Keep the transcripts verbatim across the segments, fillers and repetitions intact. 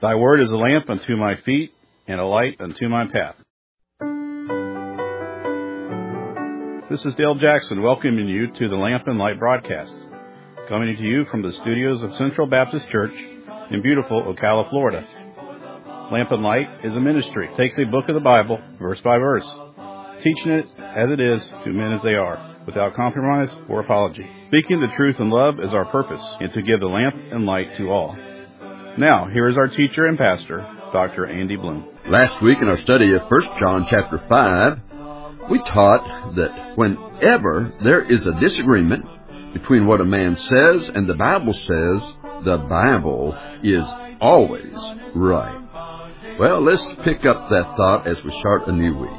Thy word is a lamp unto my feet and a light unto my path. This is Dale Jackson welcoming you to the Lamp and Light broadcast, coming to you from the studios of Central Baptist Church in beautiful Ocala, Florida. Lamp and Light is a ministry. It takes a book of the Bible, verse by verse, teaching it as it is to men as they are, without compromise or apology. Speaking the truth in love is our purpose, and to give the lamp and light to all. Now, here is our teacher and pastor, Doctor Andy Bloom. Last week in our study of First John chapter five, we taught that whenever there is a disagreement between what a man says and the Bible says, the Bible is always right. Well, let's pick up that thought as we start a new week.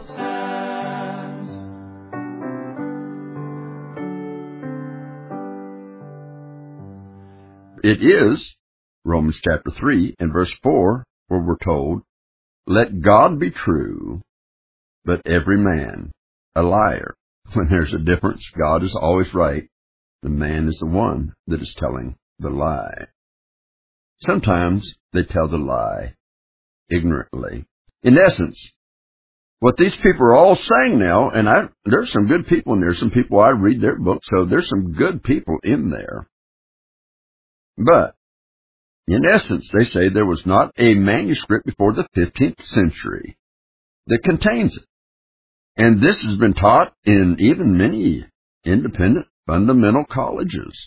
It is Romans chapter three and verse four, where we're told, "Let God be true, but every man a liar." When there's a difference, God is always right. The man is the one that is telling the lie. Sometimes they tell the lie ignorantly. In essence, what these people are all saying now, and I, there's some good people in there, some people I read their books, so there's some good people in there. But, in essence, they say there was not a manuscript before the fifteenth century that contains it. And this has been taught in even many independent fundamental colleges.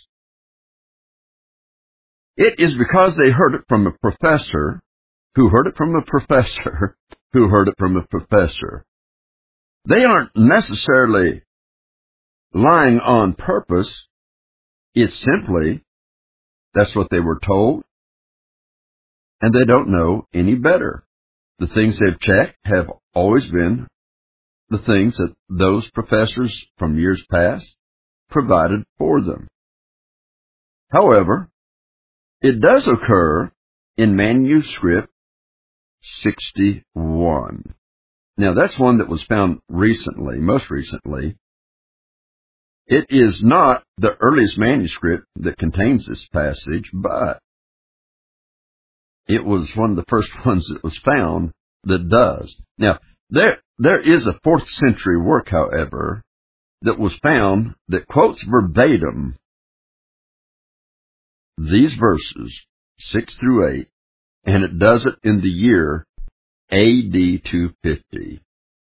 It is because they heard it from a professor, who heard it from a professor, who heard it from a professor. They aren't necessarily lying on purpose. It's simply that's what they were told, and they don't know any better. The things they've checked have always been the things that those professors from years past provided for them. However, it does occur in manuscript sixty-one. Now, that's one that was found recently, most recently. It is not the earliest manuscript that contains this passage, but it was one of the first ones that was found that does. Now, there there is a fourth century work, however, that was found that quotes verbatim these verses, six through eight, and it does it in the year A D two fifty.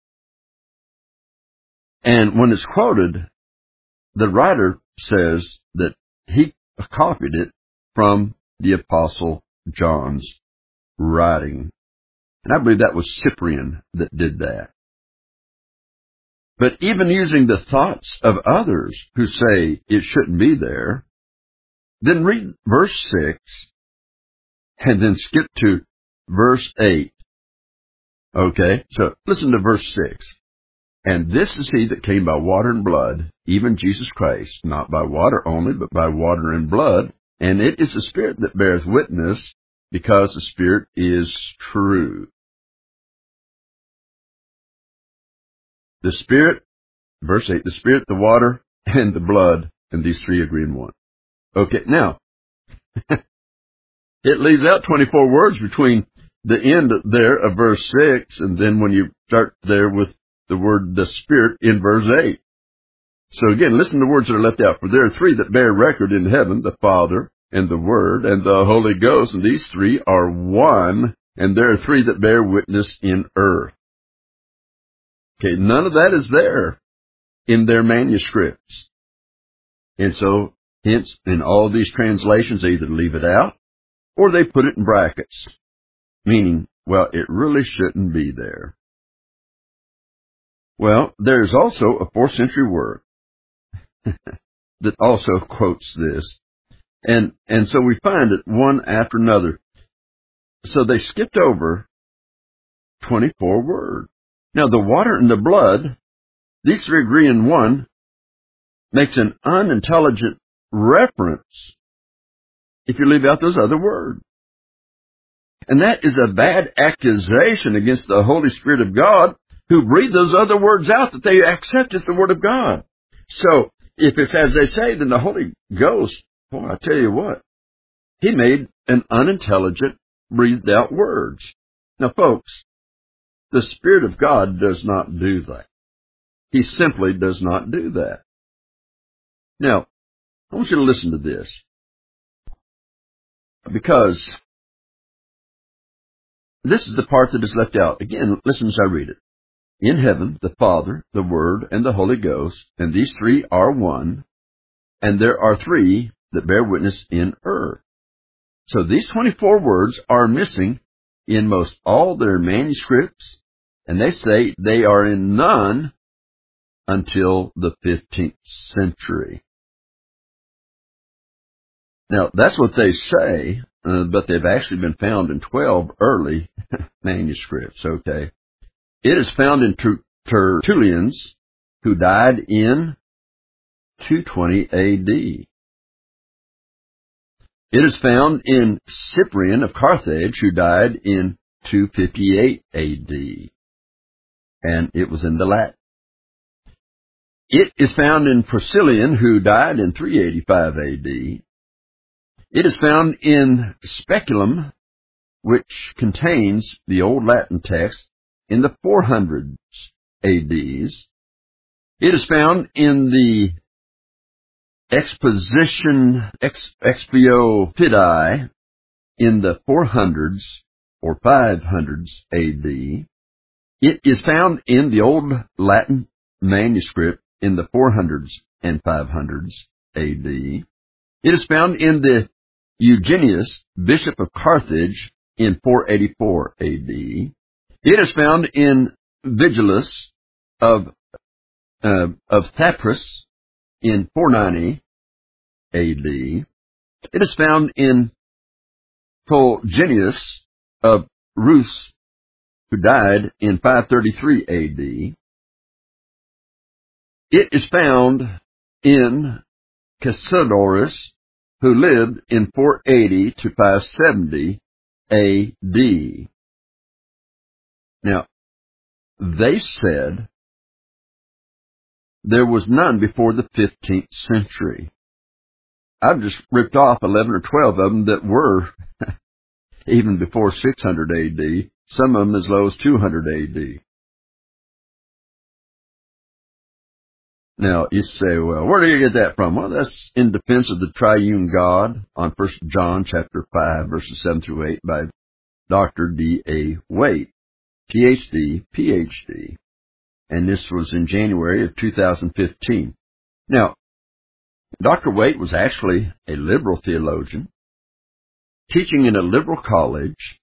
And when it's quoted, the writer says that he copied it from the Apostle John's writing. And I believe that was Cyprian that did that. But even using the thoughts of others who say it shouldn't be there, then read verse six and then skip to verse eight. Okay, so listen to verse six. "And this is he that came by water and blood, even Jesus Christ, not by water only, but by water and blood. And it is the Spirit that beareth witness, because the Spirit is true." The Spirit, verse eight, the Spirit, the water, and the blood, and these three agree in one. Okay, now, it leaves out twenty-four words between the end there of verse six, and then when you start there with the word the Spirit in verse eight. So again, listen to the words that are left out. "For there are three that bear record in heaven, the Father, and the Word, and the Holy Ghost, and these three are one, and there are three that bear witness in earth." Okay, none of that is there in their manuscripts. And so, hence, in all these translations, they either leave it out, or they put it in brackets, meaning, well, it really shouldn't be there. Well, there's also a fourth century work that also quotes this. And, and so we find it one after another. So they skipped over twenty-four words. Now, the water and the blood, these three agree in one, makes an unintelligent reference if you leave out those other words. And that is a bad accusation against the Holy Spirit of God, who breathed those other words out that they accept as the Word of God. So, if it's as they say, then the Holy Ghost, boy, I tell you what, He made an unintelligent breathed out words. Now, folks, the Spirit of God does not do that. He simply does not do that. Now, I want you to listen to this, because this is the part that is left out. Again, listen as I read it. In heaven, the Father, the Word, and the Holy Ghost, and these three are one, and there are three that bear witness in earth. So these twenty-four words are missing in most all their manuscripts, and they say they are in none until the fifteenth century. Now, that's what they say, uh, but they've actually been found in twelve early manuscripts, okay? It is found in Tertullian's, who died in two twenty A D. It is found in Cyprian of Carthage, who died in two fifty-eight A D. And it was in the Latin. It is found in Priscillian, who died in three eighty-five A D. It is found in Speculum, which contains the Old Latin text, in the four hundreds A Ds. It is found in the Exposition Ex, Expio Fidei in the four hundreds or five hundreds A D. It is found in the Old Latin manuscript in the four hundreds and five hundreds A D. It is found in the Eugenius, Bishop of Carthage, in four eighty-four A D. It is found in Vigilus of, uh, of Thapras in four ninety A D. It is found in Progenius of Rus, who died in five thirty-three A D. It is found in Cassiodorus, who lived in four eighty to five seventy A D. Now, they said there was none before the fifteenth century. I've just ripped off eleven or twelve of them that were even before six hundred A D, some of them as low as two hundred A D. Now, you say, well, where do you get that from? Well, that's in defense of the triune God on First John chapter five, verses seven through eight by Doctor D A Waite, P H D, P H D. And this was in January of two thousand fifteen. Now, Doctor Waite was actually a liberal theologian, teaching in a liberal college,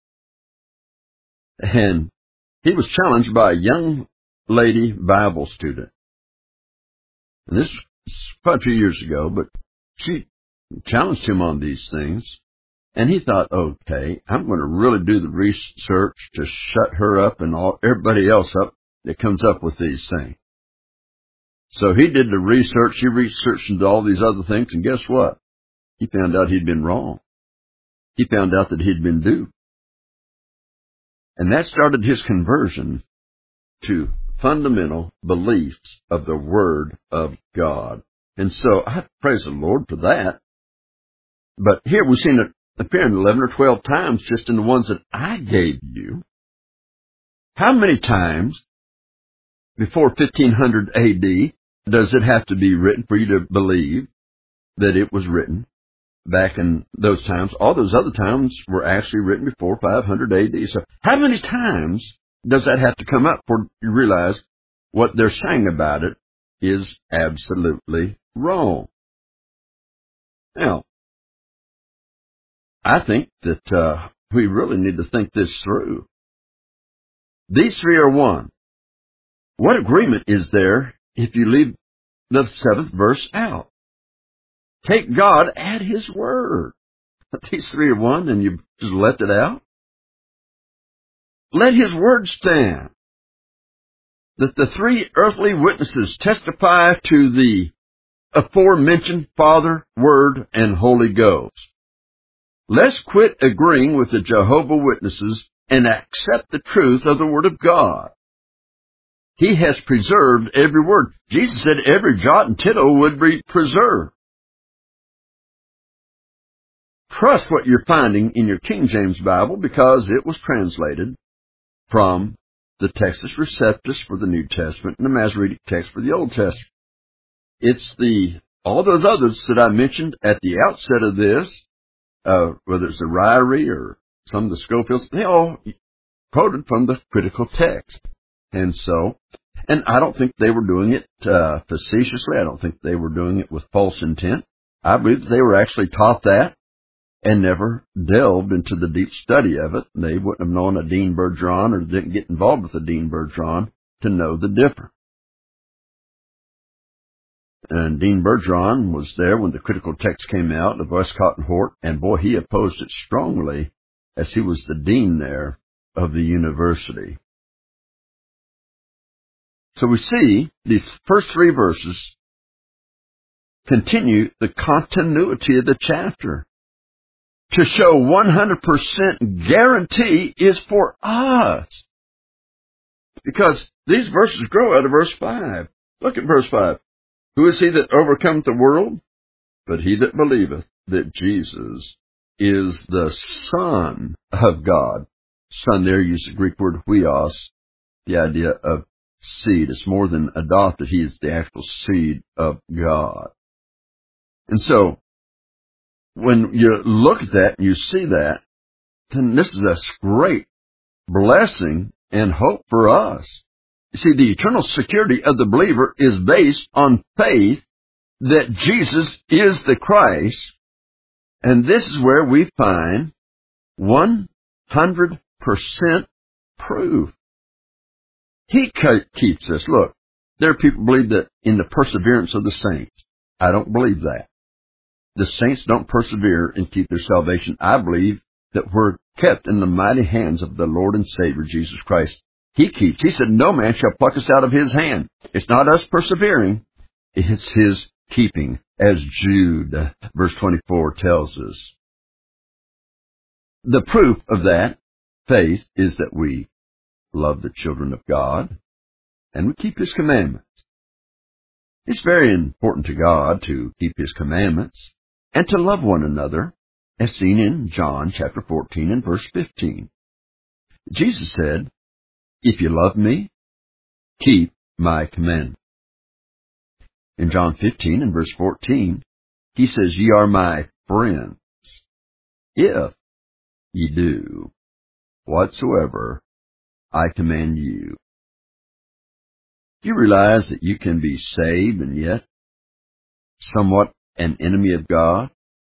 and he was challenged by a young lady Bible student. And this was quite a few years ago, but she challenged him on these things, and he thought, okay, I'm going to really do the research to shut her up and all everybody else up that comes up with these things. So he did the research, he researched into all these other things, and guess what? He found out he'd been wrong. He found out that he'd been duped. And that started his conversion to fundamental beliefs of the Word of God. And so I praise the Lord for that. But here we've seen it appearing eleven or twelve times just in the ones that I gave you. How many times before fifteen hundred A D does it have to be written for you to believe that it was written back in those times? All those other times were actually written before five hundred A D. So how many times does that have to come up before you realize what they're saying about it is absolutely wrong? Now, I think that uh, we really need to think this through. These three are one. What agreement is there if you leave the seventh verse out? Take God at His word. These three are one and you just left it out? Let His word stand. That the three earthly witnesses testify to the aforementioned Father, Word, and Holy Ghost. Let's quit agreeing with the Jehovah's Witnesses and accept the truth of the Word of God. He has preserved every word. Jesus said every jot and tittle would be preserved. trust what you're finding in your King James Bible because it was translated from the Textus Receptus for the New Testament and the Masoretic text for the Old Testament. It's the all those others that I mentioned at the outset of this, uh, whether it's the Ryrie or some of the Schofields, they all quoted from the critical text. And so, and I don't think they were doing it uh, facetiously. I don't think they were doing it with false intent. I believe that they were actually taught that and never delved into the deep study of it. They wouldn't have known a Dean Bergeron or didn't get involved with a Dean Bergeron to know the difference. And Dean Bergeron was there when the critical text came out of Westcott and Hort, and boy, he opposed it strongly as he was the dean there of the university. So we see these first three verses continue the continuity of the chapter. To show one hundred percent guarantee is for us. Because these verses grow out of verse five. Look at verse five. Who is he that overcometh the world? But he that believeth that Jesus is the Son of God. Son there uses the Greek word huios, the idea of seed. It's more than adopted. He is the actual seed of God. And so, when you look at that and you see that, then this is a great blessing and hope for us. You see, the eternal security of the believer is based on faith that Jesus is the Christ, and this is where we find one hundred percent proof. He keeps us. Look, there are people who believe that in the perseverance of the saints. I don't believe that. The saints don't persevere and keep their salvation. I believe that we're kept in the mighty hands of the Lord and Savior, Jesus Christ. He keeps. He said, no man shall pluck us out of his hand. It's not us persevering. It's his keeping, as Jude, verse twenty-four, tells us. The proof of that faith is that we love the children of God and we keep his commandments. It's very important to God to keep his commandments and to love one another, as seen in John chapter fourteen and verse fifteen. Jesus said, if you love me, keep my commandments. In John fifteen and verse fourteen, he says, ye are my friends, if ye do whatsoever I command you. Do you realize that you can be saved and yet somewhat an enemy of God?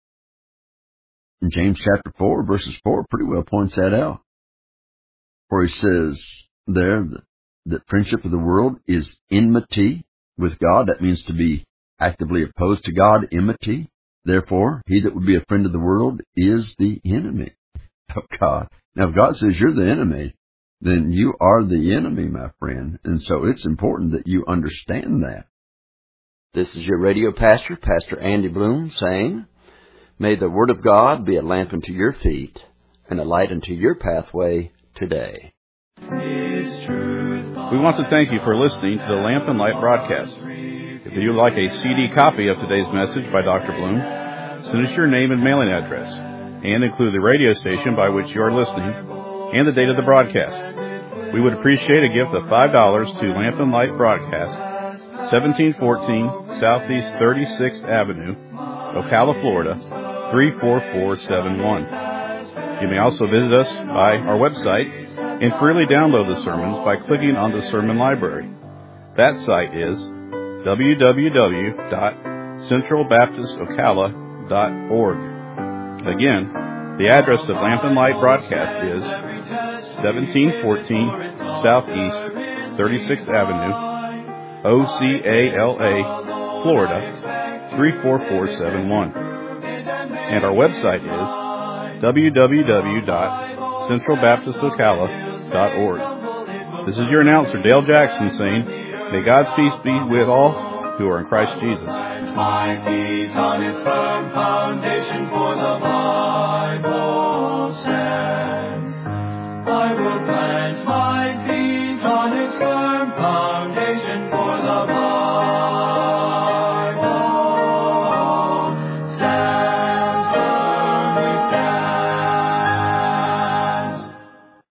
In James chapter four, verses four, pretty well points that out. Where he says there that, that friendship of the world is enmity with God. That means to be actively opposed to God, enmity. Therefore, he that would be a friend of the world is the enemy of God. Now, if God says you're the enemy, then you are the enemy, my friend. And so it's important that you understand that. This is your radio pastor, Pastor Andy Bloom, saying, may the Word of God be a lamp unto your feet and a light unto your pathway today. We want to thank you for listening to the Lamp and Light broadcast. If you would like a C D copy of today's message by Doctor Bloom, send us your name and mailing address, and include the radio station by which you are listening and the date of the broadcast. We would appreciate a gift of five dollars to Lamp and Light Broadcast, seventeen fourteen Southeast thirty-sixth Avenue, Ocala, Florida, three four four seven one. You may also visit us by our website and freely download the sermons by clicking on the Sermon Library. That site is w w w dot central baptist ocala dot org. Again, the address of Lamp and Light Broadcast is seventeen fourteen Southeast thirty-sixth Avenue, O C A L A, Florida, three four four seven one. And our website is w w w dot central baptist ocala dot org. This is your announcer, Dale Jackson, saying, may God's peace be with all who are in Christ Jesus. My feet on his firm foundation, for the Bible stands.